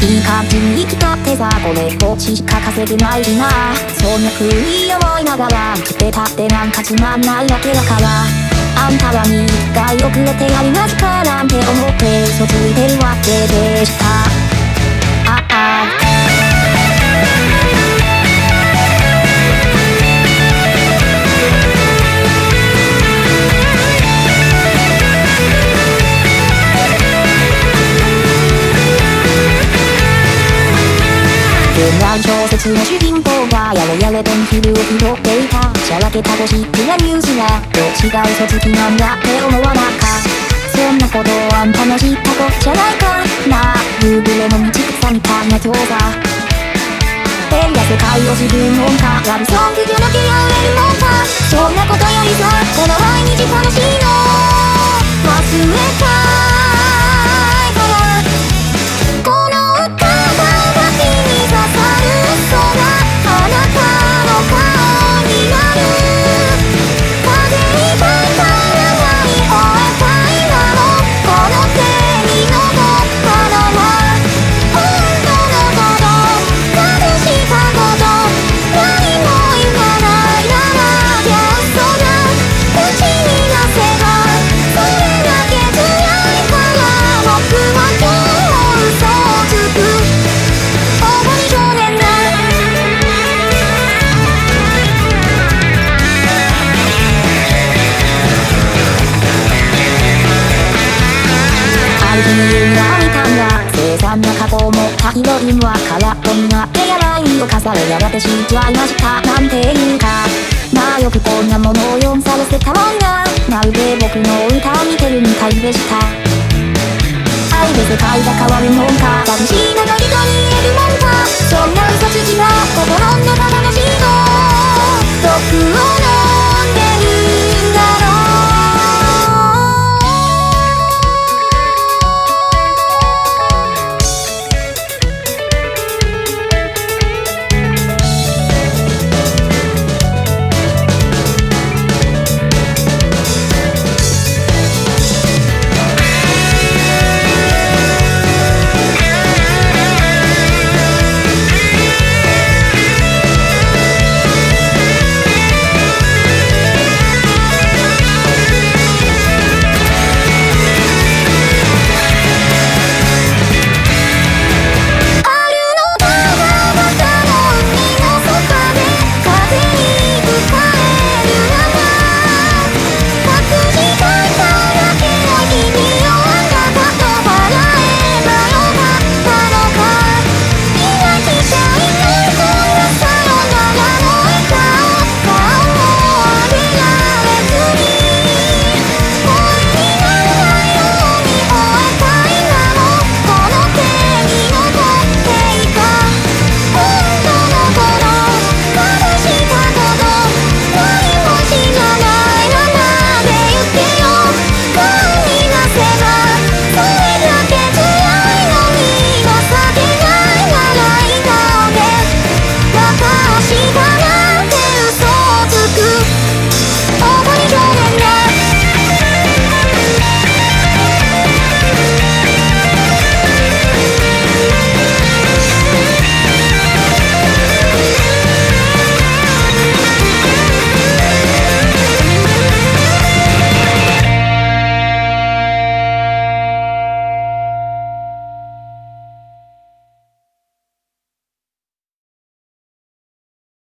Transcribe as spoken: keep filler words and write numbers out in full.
いい感じに生きたってさ、これっぽっちしか稼げないな。そんな風に思いながら生きてたってなんかつまんないわけだから、あんたらに一回遅れてやりますからって思って嘘ついてるわけでした。ああ恋愛小説の主人公がやれやれと昼を拾っていた。しゃらけたゴシップやニュースがどっちが嘘つきなんだって思わなか。そんなことあんたの知ったこっちゃないかなあ。夕暮れの道草みたいな餃子変な世界を自分のかラブソングじゃなきゃやれるのか。そんなことよりさ、この毎日楽しいの忘れたいから、この歌が君に刺さる空、あなたの顔になる。風に吹かれない終えたいなの、この手に残ったのは本当のこと、隠したこと何も言わないならゲストが口に出せばそれだけ強いから、僕は今日も嘘をつく大谷少年だ。ある日に夢を見たんだ。凄惨な過去を持ったヒロインは空っぽになってやらいを重ねやがて死んじゃいましたなんて言うか。まあよくこんなものを読んされてたもんな。まるで僕の歌を見てるみたいでした。愛で世界が変わるもんか寂しい